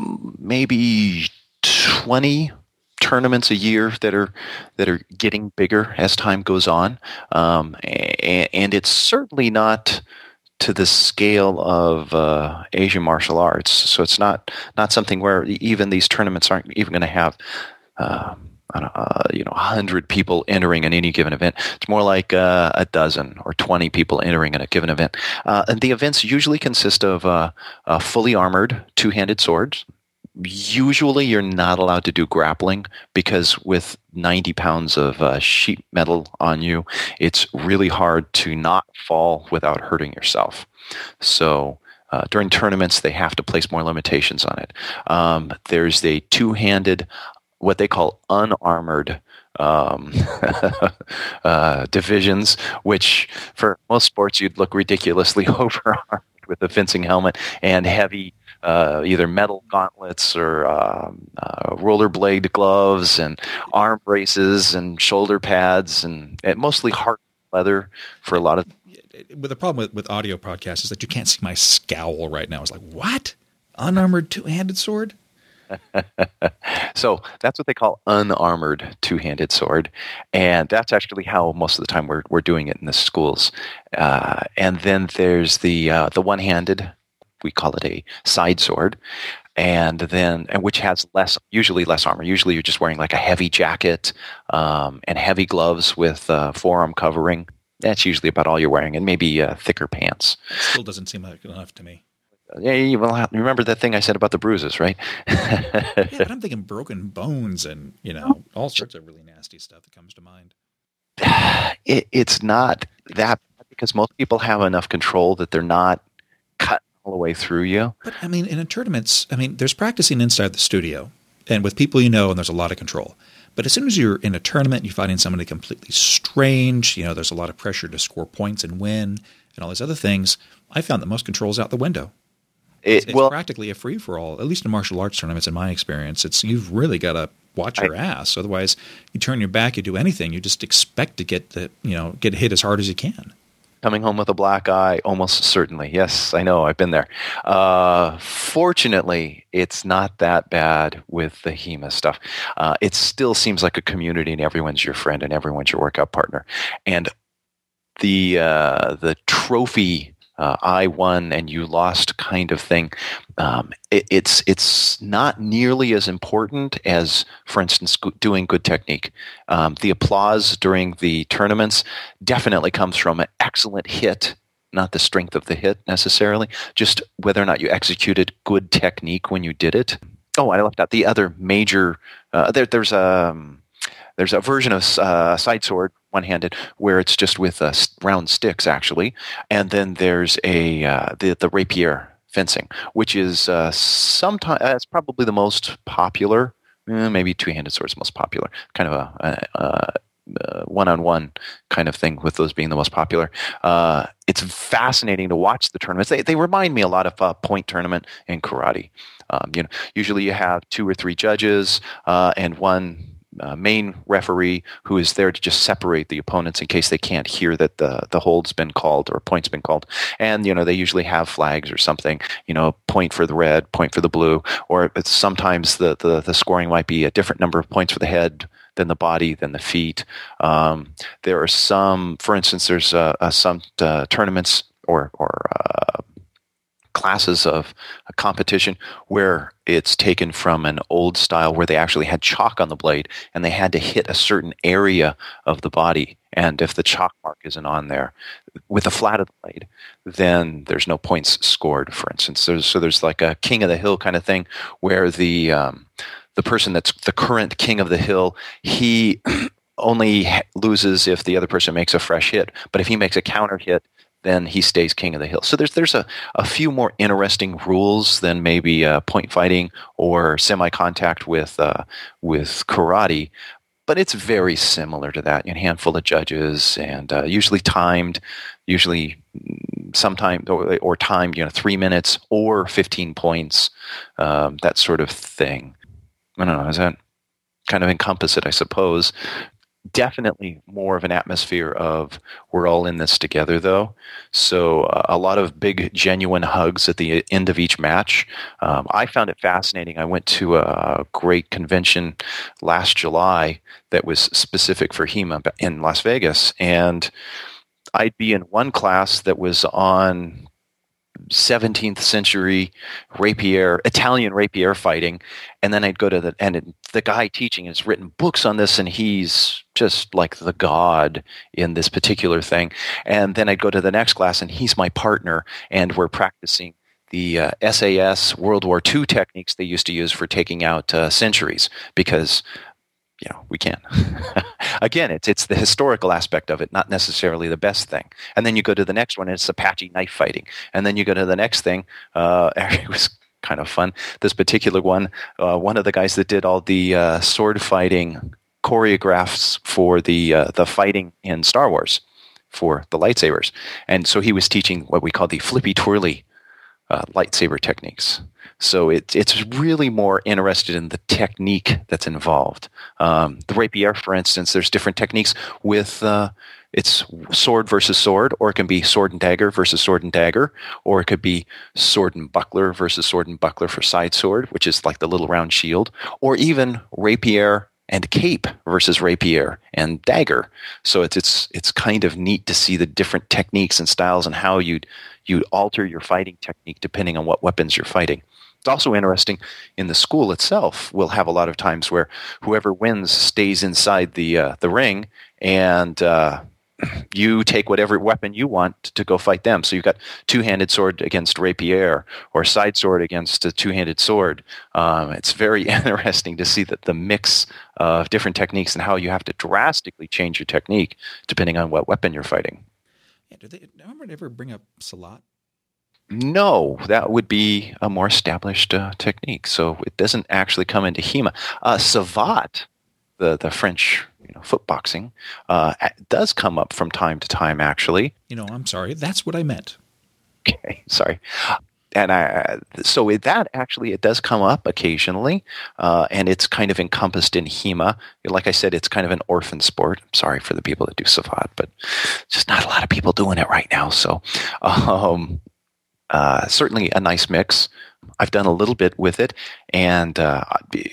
maybe twenty tournaments a year that are that are getting bigger as time goes on, um, and, and it's certainly not to the scale of uh, Asian martial arts. So it's not not something where even these tournaments aren't even going to have uh, I don't know, uh, you know a hundred people entering in any given event. It's more like uh, a dozen or twenty people entering in a given event. Uh, and the events usually consist of uh, uh, fully armored two-handed swords. Usually you're not allowed to do grappling because with ninety pounds of uh, sheet metal on you, it's really hard to not fall without hurting yourself. So uh, during tournaments, they have to place more limitations on it. Um, there's a two-handed, what they call unarmored um, uh, divisions, which for most sports you'd look ridiculously overarmed with a fencing helmet and heavy Uh, either metal gauntlets or um, uh, rollerblade gloves and arm braces and shoulder pads and, and mostly hard leather for a lot of. But the problem with, with audio podcasts is that you can't see my scowl right now. It's like, what? Unarmored two-handed sword? So that's what they call unarmored two-handed sword, and that's actually how most of the time we're we're doing it in the schools. Uh, and then there's the uh, the one-handed. We call it a side sword, and then and which has less, usually less armor. Usually, you're just wearing like a heavy jacket um, and heavy gloves with uh, forearm covering. That's usually about all you're wearing, and maybe uh, thicker pants. Still doesn't seem like enough to me. Yeah, you will have, remember that thing I said about the bruises, right? Yeah, but I'm thinking broken bones and you know all sorts of really nasty stuff that comes to mind. It, it's not that because most people have enough control that they're not cut all the way through you. But I mean, in a tournaments, I mean, there's practicing inside the studio and with people you know, and there's a lot of control. But as soon as you're in a tournament, you're fighting somebody completely strange. You know, there's a lot of pressure to score points and win, and all these other things. I found that most control's out the window. It, it's it's well, practically a free for all. At least in martial arts tournaments, in my experience, it's you've really got to watch your I, ass. Otherwise, you turn your back, you do anything, you just expect to get the you know get hit as hard as you can. Coming home with a black eye, almost certainly. Yes, I know. I've been there. Uh, fortunately, it's not that bad with the HEMA stuff. Uh, it still seems like a community, and everyone's your friend, and everyone's your workout partner. And the uh, the trophy uh, I won and you lost kind of thing, um, it, it's it's not nearly as important as, for instance, doing good technique. Um, the applause during the tournaments definitely comes from an excellent hit, not the strength of the hit necessarily, just whether or not you executed good technique when you did it. Oh, I left out the other major. Uh, there, there's a um, there's a version of uh, side sword, one-handed, where it's just with uh, round sticks actually, and then there's a uh, the the rapier fencing, which is uh, sometimes uh, it's probably the most popular. Eh, maybe two-handed sword is the most popular. Kind of a, a, a, a one-on-one kind of thing, with those being the most popular. Uh, it's fascinating to watch the tournaments. They they remind me a lot of a point tournament in karate. Um, you know, usually you have two or three judges uh, and one Uh, main referee who is there to just separate the opponents in case they can't hear that the the hold's been called or a point's been called. And you know they usually have flags or something. You know, point for the red, point for the blue, or it's sometimes the the, the scoring might be a different number of points for the head than the body, than the feet. Um, there are some, for instance, there's uh, uh, some uh, tournaments or or uh, classes of a competition where it's taken from an old style where they actually had chalk on the blade and they had to hit a certain area of the body. And if the chalk mark isn't on there with the flat of the blade, then there's no points scored, for instance. There's, so there's like a king of the hill kind of thing where the um, the person that's the current king of the hill, he only loses if the other person makes a fresh hit. But if he makes a counter hit, then he stays king of the hill. So there's there's a, a few more interesting rules than maybe uh, point fighting or semi-contact with uh, with karate, but it's very similar to that. A handful of judges and uh, usually timed, usually sometimes or, or timed, you know, three minutes or fifteen points, um, that sort of thing. I don't know. Does that kind of encompass it? I suppose. Definitely more of an atmosphere of we're all in this together, though. So uh, a lot of big, genuine hugs at the end of each match. Um, I found it fascinating. I went to a great convention last July that was specific for HEMA in Las Vegas, and I'd be in one class that was on seventeenth century rapier, Italian rapier fighting, and then I'd go to the and it, the guy teaching has written books on this, and he's just like the god in this particular thing. And then I'd go to the next class, and he's my partner, and we're practicing the uh, S A S World War Two techniques they used to use for taking out uh, centuries, because you know, we can. Again, it's it's the historical aspect of it, not necessarily the best thing. And then you go to the next one, and it's Apache knife fighting. And then you go to the next thing. Uh, it was kind of fun. This particular one, uh, one of the guys that did all the uh, sword fighting choreographs for the uh, the fighting in Star Wars for the lightsabers, and so he was teaching what we call the flippy twirly uh, lightsaber techniques. So it, it's really more interested in the technique that's involved. Um, the rapier, for instance, there's different techniques with uh, it's sword versus sword, or it can be sword and dagger versus sword and dagger, or it could be sword and buckler versus sword and buckler for side sword, which is like the little round shield, or even rapier and cape versus rapier and dagger. So it's it's it's kind of neat to see the different techniques and styles and how you'd you'd alter your fighting technique depending on what weapons you're fighting. It's also interesting in the school itself. We'll have a lot of times where whoever wins stays inside the uh, the ring, and uh, you take whatever weapon you want to go fight them. So you've got two-handed sword against rapier, or side sword against a two-handed sword. Um, it's very interesting to see that the mix of different techniques and how you have to drastically change your technique depending on what weapon you're fighting. Yeah, do they, do I remember ever bring up Salat? No, that would be a more established uh, technique. So it doesn't actually come into HEMA. Uh, Savate, the, the French you know, foot boxing, uh, does come up from time to time, actually. You know, I'm sorry. That's what I meant. Okay, sorry. And I, so with that, actually, it does come up occasionally, uh, and it's kind of encompassed in HEMA. Like I said, it's kind of an orphan sport. I'm sorry for the people that do Savate, but just not a lot of people doing it right now. So um, uh, certainly a nice mix. I've done a little bit with it, and uh,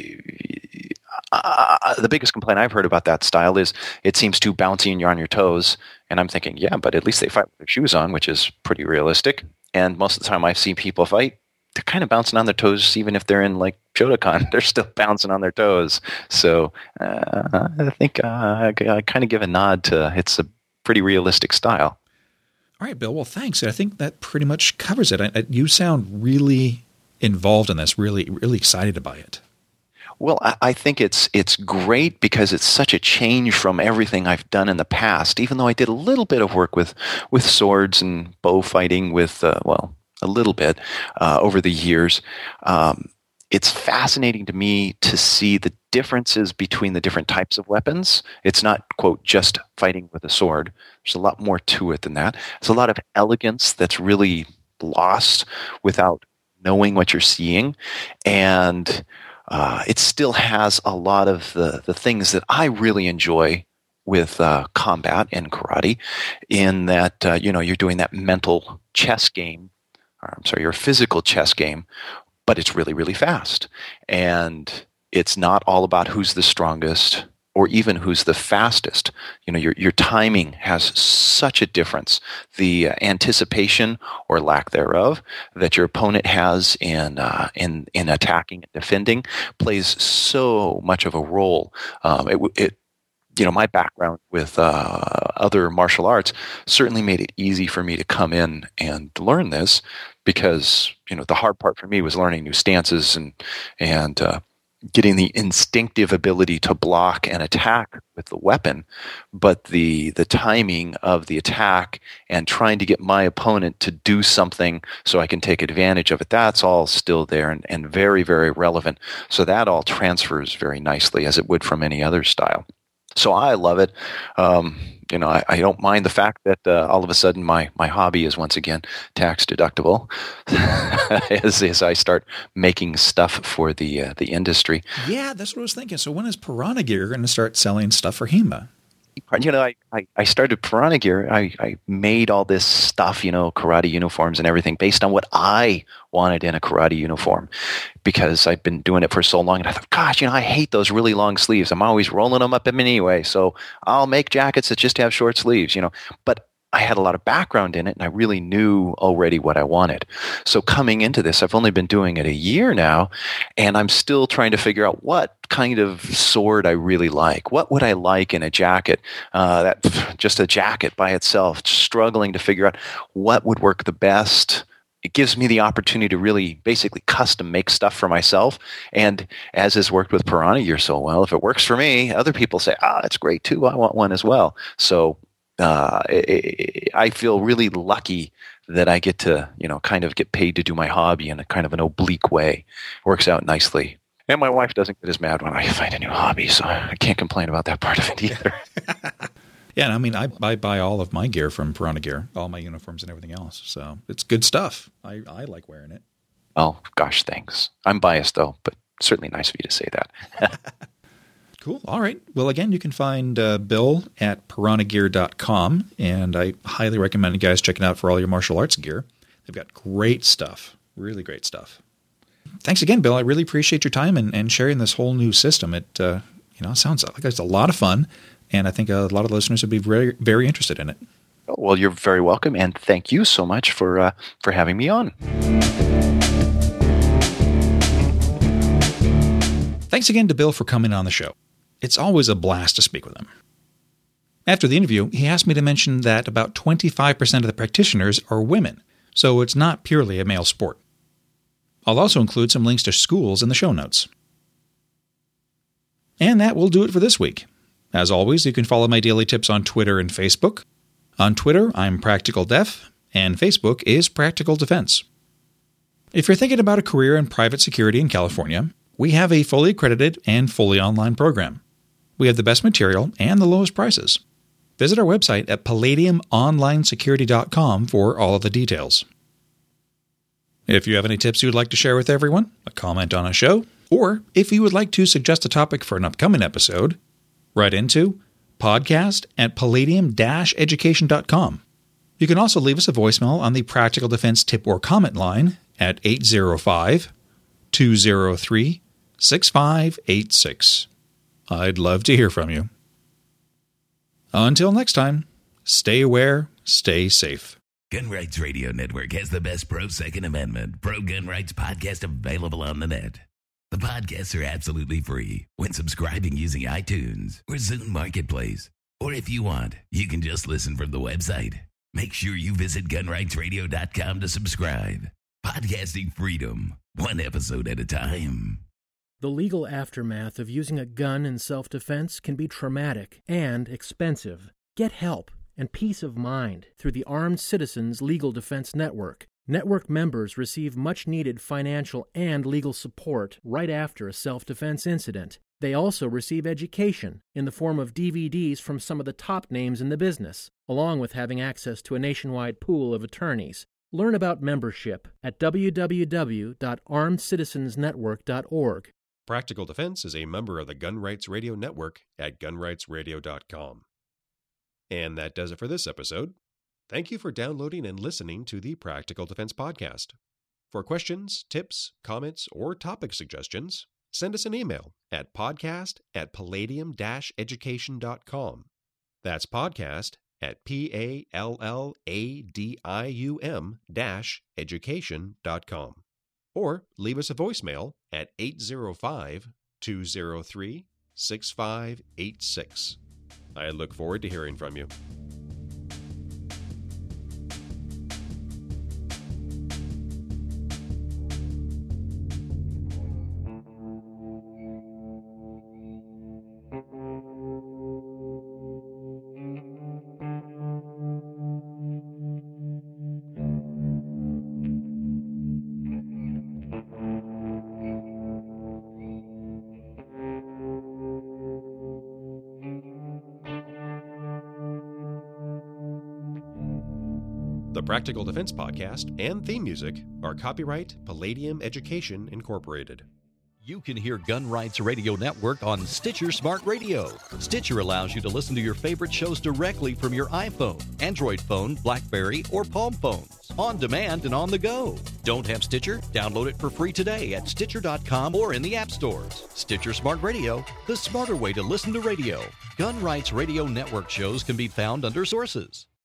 uh, the biggest complaint I've heard about that style is it seems too bouncy and you're on your toes. And I'm thinking, yeah, but at least they fight with their shoes on, which is pretty realistic. And most of the time I've seen people fight, they're kind of bouncing on their toes, even if they're in like Shotokan, they're still bouncing on their toes. So uh, I think uh, I, I kind of give a nod to it's a pretty realistic style. All right, Bill. Well, thanks. I think that pretty much covers it. I, I, you sound really involved in this, really, really excited by it. Well, I, I think it's it's great because it's such a change from everything I've done in the past. Even though I did a little bit of work with, with swords and bow fighting with, uh, well, a little bit uh, over the years, um, it's fascinating to me to see the differences between the different types of weapons. It's not, quote, just fighting with a sword. There's a lot more to it than that. There's a lot of elegance that's really lost without knowing what you're seeing. And uh, it still has a lot of the, the things that I really enjoy with uh, combat and karate, in that, uh, you know, you're doing that mental chess game, or I'm sorry, your physical chess game, but it's really, really fast. And it's not all about who's the strongest or even who's the fastest. You know, your your timing has such a difference. The uh, anticipation or lack thereof that your opponent has in uh, in in attacking and defending plays so much of a role. Um, it, it you know, my background with uh, other martial arts certainly made it easy for me to come in and learn this, because you know the hard part for me was learning new stances and and uh, getting the instinctive ability to block and attack with the weapon, but the the timing of the attack and trying to get my opponent to do something so I can take advantage of it, that's all still there and, and very, very relevant. So that all transfers very nicely, as it would from any other style. So I love it. Um, you know, I, I don't mind the fact that uh, all of a sudden my, my hobby is once again tax deductible as, as I start making stuff for the uh, the industry. Yeah, that's what I was thinking. So when is Piranha Gear going to start selling stuff for HEMA? You know, I, I, I started Piranha Gear. I, I made all this stuff, you know, karate uniforms and everything based on what I wanted in a karate uniform, because I'd been doing it for so long. And I thought, gosh, you know, I hate those really long sleeves. I'm always rolling them up anyway. So I'll make jackets that just have short sleeves, you know. But I had a lot of background in it, and I really knew already what I wanted. So coming into this, I've only been doing it a year now, and I'm still trying to figure out what kind of sword I really like. What would I like in a jacket? Uh, that just a jacket by itself, struggling to figure out what would work the best. It gives me the opportunity to really basically custom make stuff for myself. And as has worked with Piranha Gear so well, if it works for me, other people say, ah, oh, that's great too. I want one as well. So uh, it, I feel really lucky that I get to, you know, kind of get paid to do my hobby in a kind of an oblique way. Works out nicely. And my wife doesn't get as mad when I find a new hobby, so I can't complain about that part of it either. Yeah, and I mean, I, I buy all of my gear from Piranha Gear, all my uniforms and everything else. So it's good stuff. I, I like wearing it. Oh, gosh, thanks. I'm biased, though, but certainly nice of you to say that. Cool. All right. Well, again, you can find uh, Bill at piranha gear dot com, and I highly recommend you guys check it out for all your martial arts gear. They've got great stuff, really great stuff. Thanks again, Bill. I really appreciate your time and, and sharing this whole new system. It uh, you know, sounds like it's a lot of fun. And I think a lot of listeners would be very, very interested in it. Well, you're very welcome, and thank you so much for uh, for having me on. Thanks again to Bill for coming on the show. It's always a blast to speak with him. After the interview, he asked me to mention that about twenty-five percent of the practitioners are women, so it's not purely a male sport. I'll also include some links to schools in the show notes. And that will do it for this week. As always, you can follow my daily tips on Twitter and Facebook. On Twitter, I'm Practical Def, and Facebook is Practical Defense. If you're thinking about a career in private security in California, we have a fully accredited and fully online program. We have the best material and the lowest prices. Visit our website at palladium online security dot com for all of the details. If you have any tips you'd like to share with everyone, a comment on a show, or if you would like to suggest a topic for an upcoming episode, write into podcast at palladium dash education dot com. You can also leave us a voicemail on the Practical Defense tip or comment line at eight zero five, two zero three, six five eight six. I'd love to hear from you. Until next time, stay aware, stay safe. Gun Rights Radio Network has the best pro-Second Amendment, pro-gun rights podcast available on the net. The podcasts are absolutely free when subscribing using iTunes or Zune Marketplace. Or if you want, you can just listen from the website. Make sure you visit gun rights radio dot com to subscribe. Podcasting freedom, one episode at a time. The legal aftermath of using a gun in self-defense can be traumatic and expensive. Get help and peace of mind through the Armed Citizens Legal Defense Network. Network members receive much-needed financial and legal support right after a self-defense incident. They also receive education in the form of D V Ds from some of the top names in the business, along with having access to a nationwide pool of attorneys. Learn about membership at w w w dot armed citizens network dot org. Practical Defense is a member of the Gun Rights Radio Network at gun rights radio dot com. And that does it for this episode. Thank you for downloading and listening to the Practical Defense Podcast. For questions, tips, comments, or topic suggestions, send us an email at podcast at palladium dash education dot com. That's podcast at P A L L A D I U M dash education dot com. Or leave us a voicemail at eight zero five, two zero three, six five eight six. I look forward to hearing from you. The Practical Defense Podcast and theme music are copyright Palladium Education Incorporated. You can hear Gun Rights Radio Network on Stitcher Smart Radio. Stitcher allows you to listen to your favorite shows directly from your iPhone, Android phone, BlackBerry, or Palm phones, on demand and on the go. Don't have Stitcher? Download it for free today at stitcher dot com or in the app stores. Stitcher Smart Radio, the smarter way to listen to radio. Gun Rights Radio Network shows can be found under Sources.